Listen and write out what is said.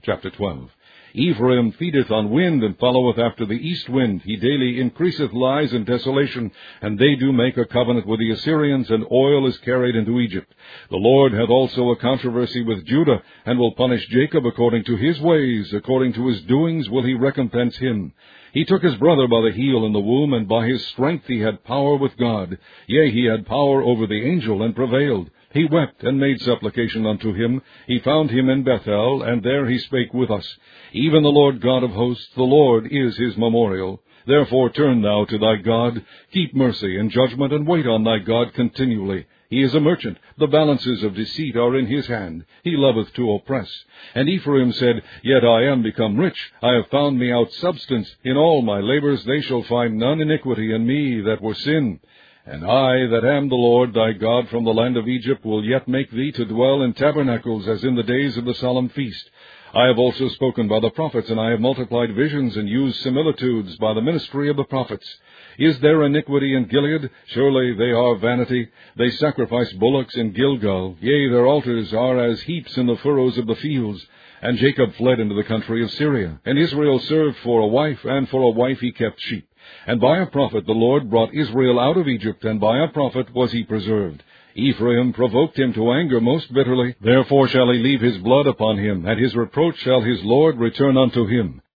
Chapter 12. Ephraim feedeth on wind, and followeth after the east wind. He daily increaseth lies and desolation, and they do make a covenant with the Assyrians, and oil is carried into Egypt. The Lord hath also a controversy with Judah, and will punish Jacob according to his ways, according to his doings will he recompense him. He took his brother by the heel in the womb, and by his strength he had power with God. Yea, he had power over the angel, and prevailed. He wept, and made supplication unto him. He found him in Bethel, and there he spake with us. Even the Lord God of hosts, the Lord is his memorial. Therefore turn thou to thy God, keep mercy and judgment, and wait on thy God continually. He is a merchant, the balances of deceit are in his hand. He loveth to oppress. And Ephraim said, Yet I am become rich, I have found me out substance. In all my labors they shall find none iniquity in me that were sin. And I, that am the Lord thy God from the land of Egypt, will yet make thee to dwell in tabernacles, as in the days of the solemn feast. I have also spoken by the prophets, and I have multiplied visions, and used similitudes by the ministry of the prophets. Is there iniquity in Gilead? Surely they are vanity. They sacrifice bullocks in Gilgal. Yea, their altars are as heaps in the furrows of the fields. And Jacob fled into the country of Syria. And Israel served for a wife, and for a wife he kept sheep. And by a prophet the Lord brought Israel out of Egypt, and by a prophet was he preserved. Ephraim provoked him to anger most bitterly. Therefore shall he leave his blood upon him, and his reproach shall his Lord return unto him.